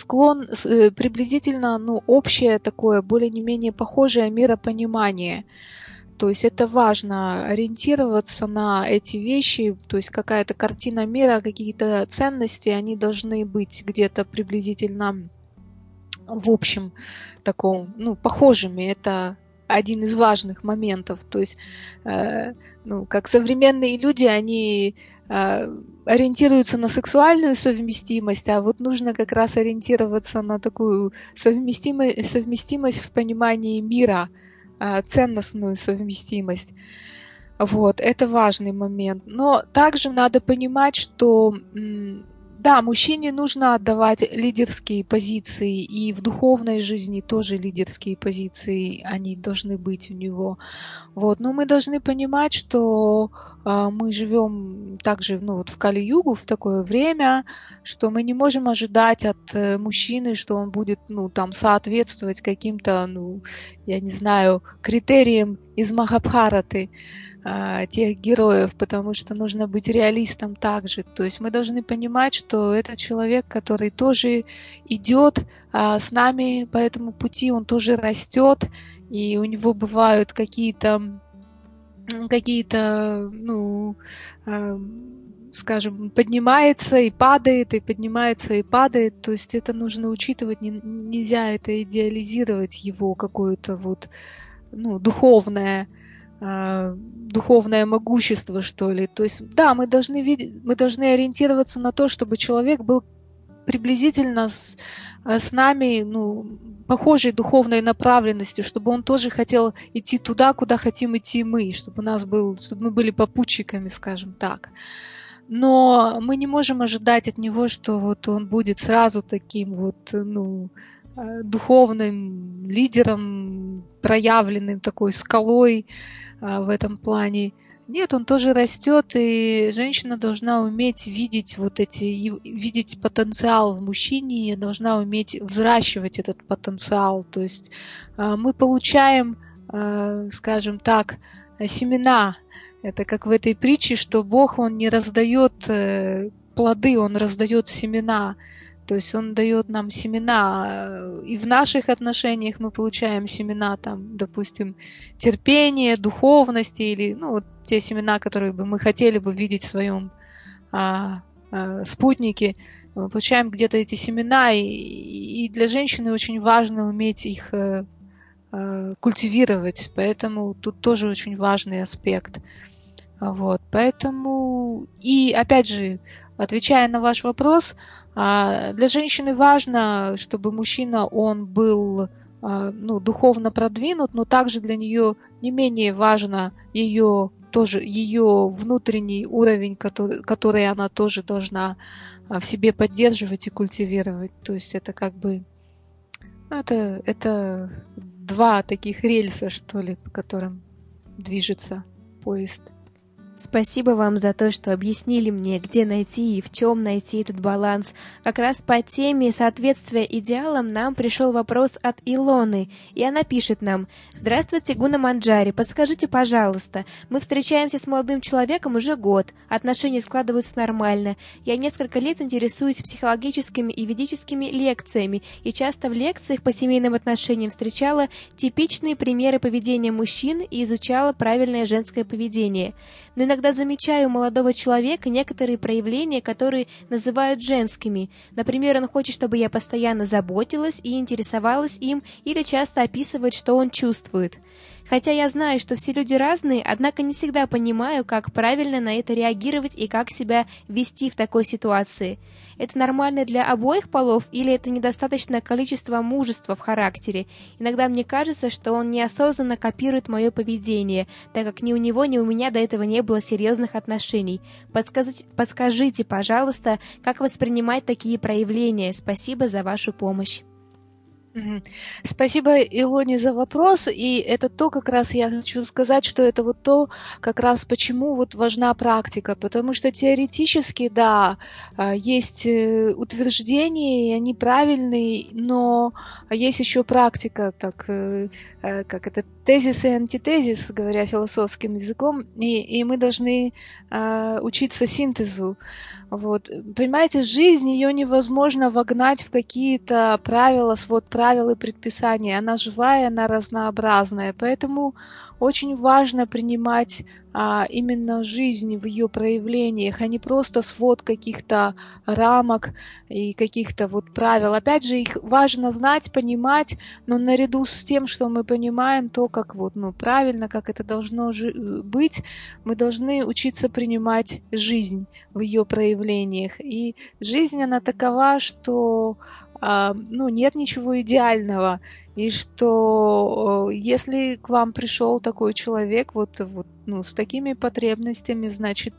общее такое, более-менее похожее миропонимание. то есть это важно ориентироваться на эти вещи, то есть какая-то картина мира, какие-то ценности, они должны быть где-то приблизительно в общем таком, похожими. Это один из важных моментов. То есть, как современные люди, они ориентируются на сексуальную совместимость, а вот нужно как раз ориентироваться на такую совместимость в понимании мира, ценностную совместимость. Вот, это важный момент. Но также надо понимать, что да, мужчине нужно отдавать лидерские позиции, и в духовной жизни тоже лидерские позиции, они должны быть у него. Вот. Но мы должны понимать, что мы живем также в Кали-югу, в такое время, что мы не можем ожидать от мужчины, что он будет соответствовать каким-то, я не знаю, критериям из Махабхараты, тех героев, потому что нужно быть реалистом также. То есть мы должны понимать, что это человек, который тоже идет с нами по этому пути, он тоже растет, и у него бывают какие-то, скажем, поднимается и падает, и поднимается и падает. То есть это нужно учитывать, нельзя это идеализировать, его какое-то духовное могущество, что ли. То есть, да, мы должны ориентироваться на то, чтобы человек был приблизительно с нами, похожей духовной направленностью, чтобы он тоже хотел идти туда, куда хотим идти мы, чтобы мы были попутчиками, скажем так. Но мы не можем ожидать от него, что он будет сразу таким духовным лидером, проявленным такой скалой в этом плане. Нет, он тоже растет, и женщина должна уметь видеть потенциал в мужчине, должна уметь взращивать этот потенциал. То есть мы получаем, скажем так, семена. Это как в этой притче, что Бог, Он не раздает плоды, Он раздает семена. То есть Он дает нам семена, и в наших отношениях мы получаем семена, допустим, терпения, духовности, или те семена, которые мы хотели бы видеть в своем спутнике. Мы получаем где-то эти семена, и для женщины очень важно уметь их культивировать, поэтому тут тоже очень важный аспект. Вот, поэтому, и опять же, отвечая на ваш вопрос, для женщины важно, чтобы мужчина, он был духовно продвинут, но также для нее не менее важно ее внутренний уровень, который она тоже должна в себе поддерживать и культивировать. То есть это это два таких рельса, что ли, по которым движется поезд. Спасибо вам за то, что объяснили мне, где найти и в чем найти этот баланс. Как раз по теме соответствия идеалам нам пришел вопрос от Илоны, и она пишет нам: «Здравствуйте, Гуна Манджари, подскажите, пожалуйста, мы встречаемся с молодым человеком уже год, отношения складываются нормально. Я несколько лет интересуюсь психологическими и ведическими лекциями, и часто в лекциях по семейным отношениям встречала типичные примеры поведения мужчин и изучала правильное женское поведение. Но иногда замечаю у молодого человека некоторые проявления, которые называют женскими. Например, он хочет, чтобы я постоянно заботилась и интересовалась им, или часто описывает, что он чувствует. Хотя я знаю, что все люди разные, однако не всегда понимаю, как правильно на это реагировать и как себя вести в такой ситуации. Это нормально для обоих полов или это недостаточное количество мужества в характере? Иногда мне кажется, что он неосознанно копирует мое поведение, так как ни у него, ни у меня до этого не было серьезных отношений. Подскажите, пожалуйста, как воспринимать такие проявления? Спасибо за вашу помощь». Спасибо, Илоне, за вопрос. И это то, как раз я хочу сказать, что это то, как раз почему важна практика. Потому что теоретически, да, есть утверждения, и они правильные, но есть еще практика, как это тезис и антитезис, говоря философским языком, и мы должны учиться синтезу. Понимаете, жизнь, ее невозможно вогнать в какие-то правила, свод правил, правил и предписаний, она живая, она разнообразная. Поэтому очень важно принимать именно жизнь в ее проявлениях, а не просто свод каких-то рамок и каких-то вот правил. Опять же, их важно знать, понимать, но наряду с тем, что мы понимаем то, как вот, правильно, как это должно быть, мы должны учиться принимать жизнь в ее проявлениях. И жизнь, она такова, что нет ничего идеального, и что если к вам пришел такой человек с такими потребностями, значит,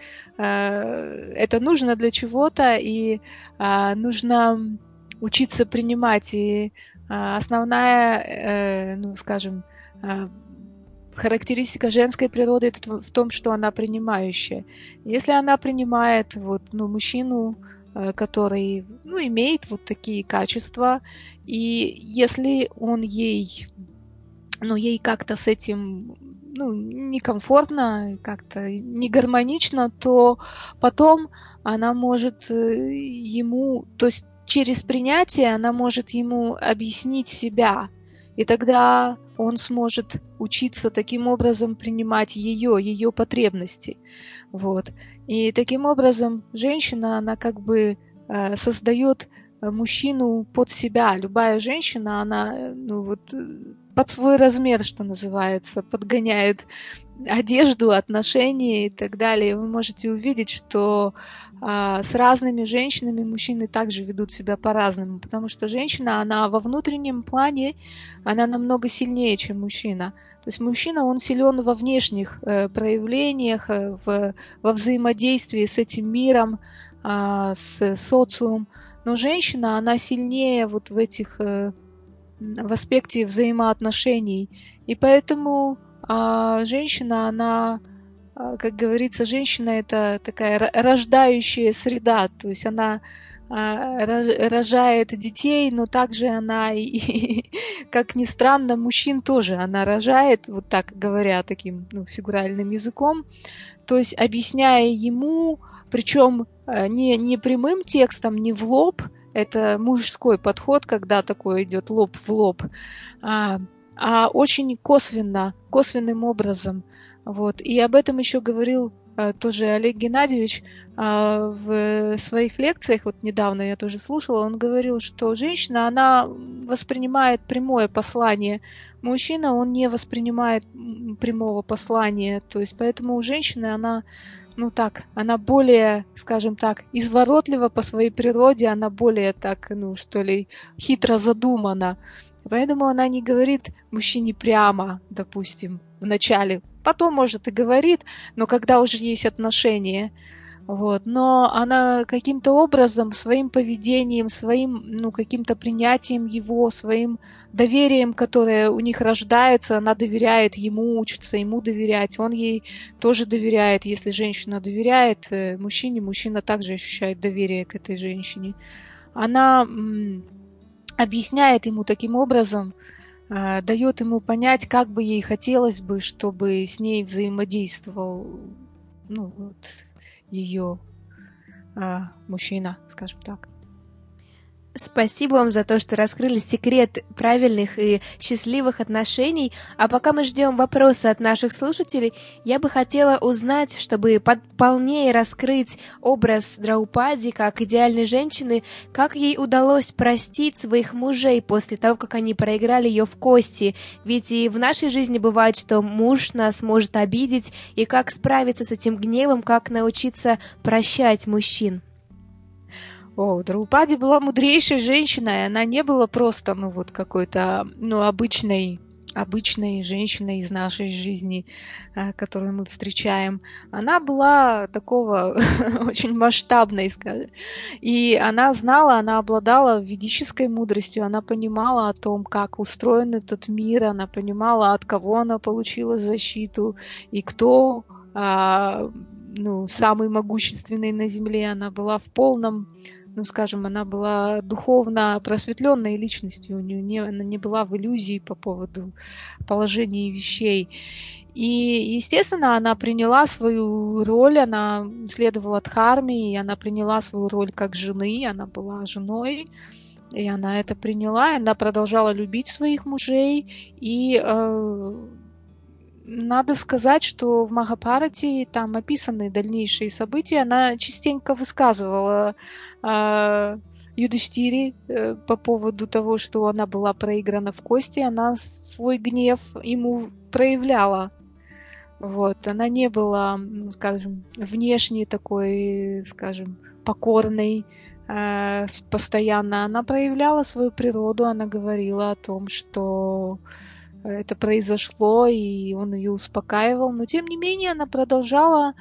это нужно для чего-то, и нужно учиться принимать. И основная, характеристика женской природы в том, что она принимающая. Если она принимает мужчину, который имеет вот такие качества, и если он ей как-то с этим некомфортно, как-то не гармонично, то потом она может ему, то есть через принятие она может ему объяснить себя, и тогда он сможет учиться таким образом принимать ее потребности. Вот. И таким образом женщина, она как бы создает мужчину под себя. Любая женщина, она под свой размер, что называется, подгоняет одежду, отношения и так далее. Вы можете увидеть, что с разными женщинами мужчины также ведут себя по-разному, потому что женщина, она во внутреннем плане, она намного сильнее, чем мужчина. То есть мужчина, он силен во внешних проявлениях, во взаимодействии с этим миром, с социумом, но женщина, она сильнее в аспекте взаимоотношений. И поэтому женщина, она, как говорится, женщина это такая рождающая среда, то есть она рожает детей, но также она, как ни странно, мужчин тоже она рожает, вот так говоря таким фигуральным языком, то есть объясняя ему, причем не прямым текстом, не в лоб, это мужской подход, когда такое идет лоб в лоб, а очень косвенным образом. Вот. И об этом еще говорил тоже Олег Геннадьевич в своих лекциях, вот недавно я тоже слушала, он говорил, что женщина, она воспринимает прямое послание, мужчина, он не воспринимает прямого послания, то есть поэтому у женщины она, она более, скажем так, изворотлива по своей природе, она более так, хитро задумана. Поэтому она не говорит мужчине прямо, допустим, в начале. Потом, может, и говорит, но когда уже есть отношения. Вот. Но она каким-то образом, своим поведением, своим каким-то принятием его, своим доверием, которое у них рождается, она доверяет ему, учится ему доверять. Он ей тоже доверяет. Если женщина доверяет мужчине, мужчина также ощущает доверие к этой женщине. Она объясняет ему таким образом, дает ему понять, как бы ей хотелось бы, чтобы с ней взаимодействовал ее мужчина, скажем так. Спасибо вам за то, что раскрыли секрет правильных и счастливых отношений. А пока мы ждем вопросы от наших слушателей, я бы хотела узнать, чтобы полнее раскрыть образ Драупади как идеальной женщины, как ей удалось простить своих мужей после того, как они проиграли ее в кости. Ведь и в нашей жизни бывает, что муж нас может обидеть, и как справиться с этим гневом, как научиться прощать мужчин. Драупади была мудрейшей женщиной, она не была просто, какой-то, обычной женщиной из нашей жизни, которую мы встречаем. Она была такого очень масштабной, скажем. И она знала, она обладала ведической мудростью, она понимала о том, как устроен этот мир, она понимала, от кого она получила защиту и кто самый могущественный на земле. Она была в полном, она была духовно просветленной личностью, она не была в иллюзии по поводу положения вещей. И, естественно, она приняла свою роль, она следовала Дхарме, и она приняла свою роль как жены, она была женой. И она это приняла, и она продолжала любить своих мужей. И надо сказать, что в Махабхарате там описаны дальнейшие события. Она частенько высказывала Юдхиштире по поводу того, что она была проиграна в кости. Она свой гнев ему проявляла. Вот. Она не была, скажем, внешне такой, скажем, покорной постоянно. Она проявляла свою природу, она говорила о том, что это произошло, и он ее успокаивал. Но, тем не менее, она продолжала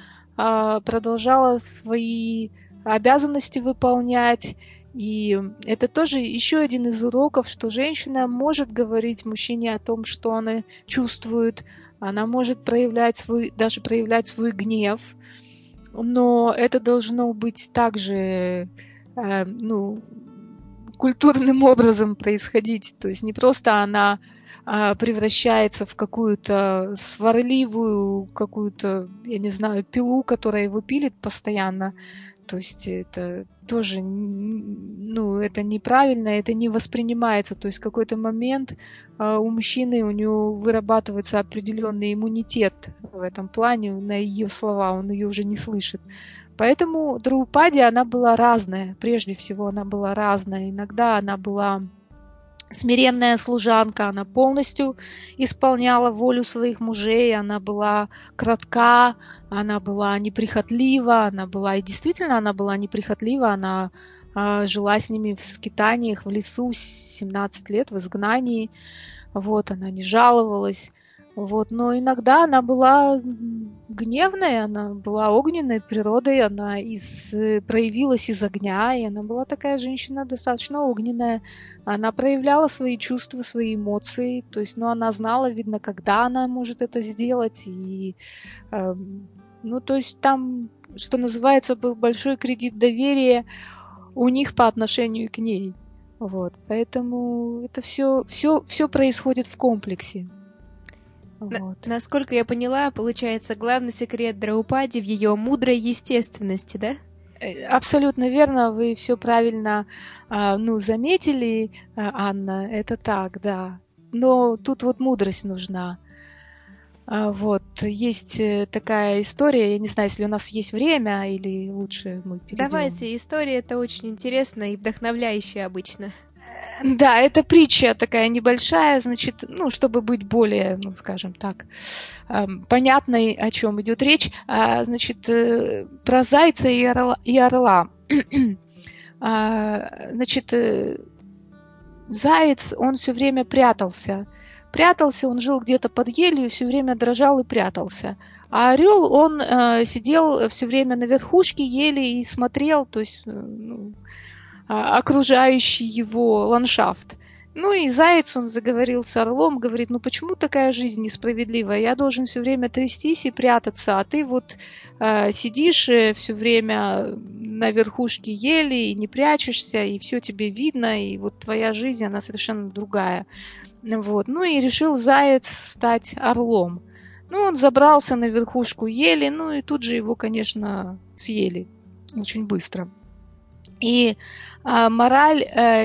свои обязанности выполнять. И это тоже еще один из уроков, что женщина может говорить мужчине о том, что она чувствует. Она может даже проявлять свой гнев. Но это должно быть также культурным образом происходить. То есть не просто она превращается в какую-то сварливую, какую-то, я не знаю, пилу, которая его пилит постоянно. То есть это тоже, это неправильно, это не воспринимается. То есть в какой-то момент у мужчины, у него вырабатывается определенный иммунитет в этом плане на ее слова, он ее уже не слышит. Поэтому Драупади, она была разная. Прежде всего, она была разная. Иногда она была смиренная служанка, она полностью исполняла волю своих мужей, она была кратка, она была неприхотлива, она была неприхотлива, она жила с ними в скитаниях в лесу 17 лет в изгнании, вот, она не жаловалась. Вот, но иногда она была гневной, она была огненной природой, она проявилась из огня, и она была такая женщина достаточно огненная. Она проявляла свои чувства, свои эмоции, то есть, она знала, видно, когда она может это сделать, и, то есть там, что называется, был большой кредит доверия у них по отношению к ней. Вот, поэтому это все происходит в комплексе. Вот. Насколько я поняла, получается, главный секрет Драупади в ее мудрой естественности, да? Абсолютно верно, вы все правильно заметили, Анна, это так, да. Но тут вот мудрость нужна. Вот, есть такая история, я не знаю, если у нас есть время, или лучше мы перейдем. Давайте, история это очень интересная и вдохновляющая обычно. Да, это притча такая небольшая, значит, чтобы быть более, скажем так, понятной, о чем идет речь, значит, про зайца и орла. Значит, заяц, он все время прятался, он жил где-то под елью, все время дрожал и прятался. А орел, он сидел все время на верхушке ели и смотрел, то есть окружающий его ландшафт. И заяц, он заговорил с орлом, говорит, почему такая жизнь несправедливая? Я должен все время трястись и прятаться, а ты вот сидишь все время на верхушке ели и не прячешься, и все тебе видно, и вот твоя жизнь, она совершенно другая. Вот. И решил заяц стать орлом. Он забрался на верхушку ели, и тут же его, конечно, съели очень быстро. И мораль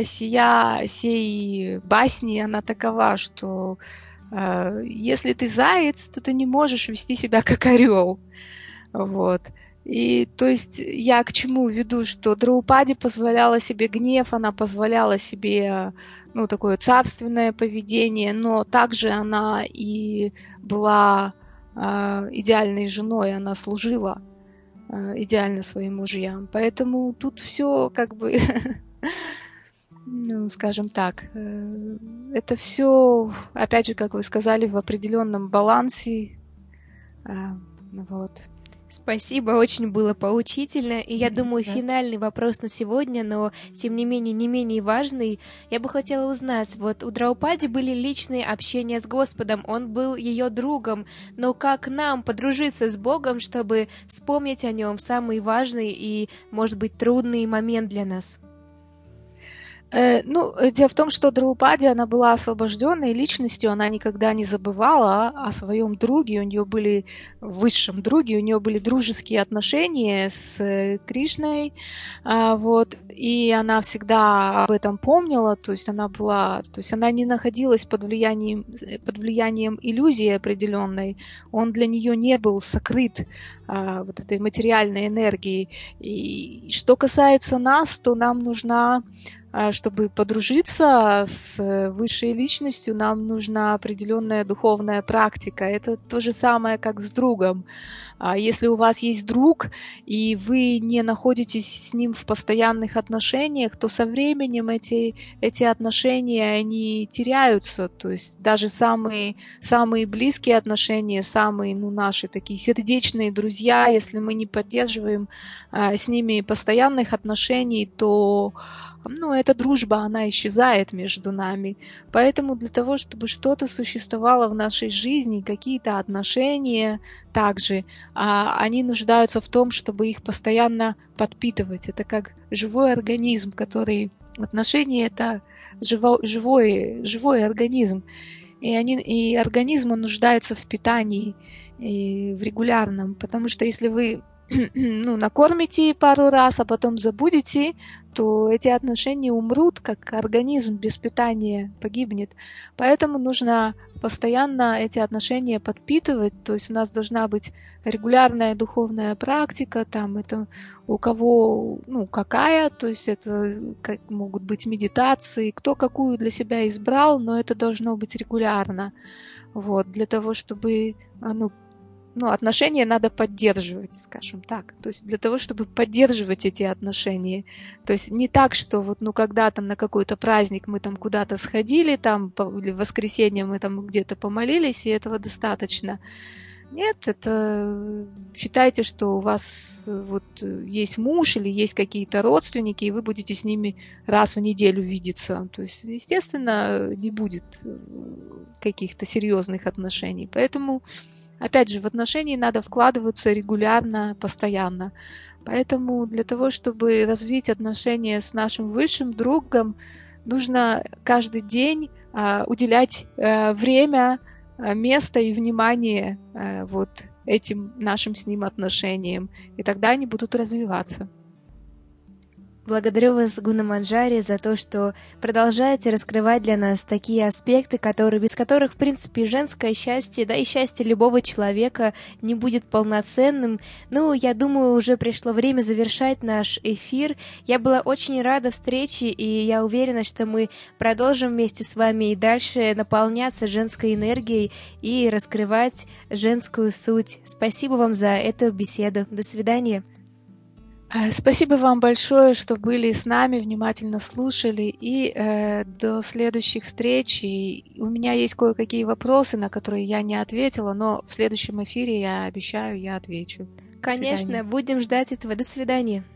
сей басни, она такова, что если ты заяц, то ты не можешь вести себя как орел. Вот. И то есть я к чему веду, что Драупади позволяла себе гнев, она позволяла себе такое царственное поведение, но также она и была идеальной женой, она служила идеально своим мужьям. Поэтому тут все скажем так, это все, опять же, как вы сказали, в определенном балансе. Вот. Спасибо, очень было поучительно. И я думаю, финальный вопрос на сегодня, но тем не менее важный. Я бы хотела узнать, вот у Драупади были личные общения с Господом, он был ее другом, но как нам подружиться с Богом, чтобы вспомнить о нем в самый важный и, может быть, трудный момент для нас? Дело в том, что Драупади, она была освобожденной личностью, она никогда не забывала о своем друге, у нее были, высшем друге, у нее были дружеские отношения с Кришной, вот, и она всегда об этом помнила, то есть она не находилась под влиянием иллюзии определенной, он для нее не был сокрыт вот этой материальной энергии. И что касается нас, то нам нужна, чтобы подружиться с высшей личностью, нам нужна определенная духовная практика. Это то же самое, как с другом. Если у вас есть друг, и вы не находитесь с ним в постоянных отношениях, то со временем эти отношения, они теряются. То есть даже самые близкие отношения, самые наши такие сердечные друзья, если мы не поддерживаем с ними постоянных отношений, то эта дружба, она исчезает между нами. Поэтому для того, чтобы что-то существовало в нашей жизни, какие-то отношения также, они нуждаются в том, чтобы их постоянно подпитывать. Это как живой организм, который... Отношения — это живой организм. И организм, он нуждается в питании, и в регулярном. Потому что если вы накормите пару раз, а потом забудете, то эти отношения умрут, как организм без питания погибнет. Поэтому нужно постоянно эти отношения подпитывать, то есть у нас должна быть регулярная духовная практика, там это у кого, какая, то есть это могут быть медитации, кто какую для себя избрал, но это должно быть регулярно. Вот, для того, чтобы отношения надо поддерживать, скажем так. То есть для того, чтобы поддерживать эти отношения. То есть не так, что когда там на какой-то праздник мы там куда-то сходили, или в воскресенье мы там где-то помолились, и этого достаточно. Нет, это считайте, что у вас есть муж или есть какие-то родственники, и вы будете с ними раз в неделю видеться. То есть, естественно, не будет каких-то серьезных отношений. Поэтому опять же, в отношения надо вкладываться регулярно, постоянно. Поэтому для того, чтобы развить отношения с нашим высшим другом, нужно каждый день уделять время, место и внимание этим нашим с ним отношениям. И тогда они будут развиваться. Благодарю вас, Гуна Манджари, за то, что продолжаете раскрывать для нас такие аспекты, без которых, в принципе, женское счастье, да и счастье любого человека не будет полноценным. Я думаю, уже пришло время завершать наш эфир. Я была очень рада встрече, и я уверена, что мы продолжим вместе с вами и дальше наполняться женской энергией и раскрывать женскую суть. Спасибо вам за эту беседу. До свидания. Спасибо вам большое, что были с нами, внимательно слушали, и до следующих встреч. И у меня есть кое-какие вопросы, на которые я не ответила, но в следующем эфире, я обещаю, я отвечу. Конечно, будем ждать этого. До свидания.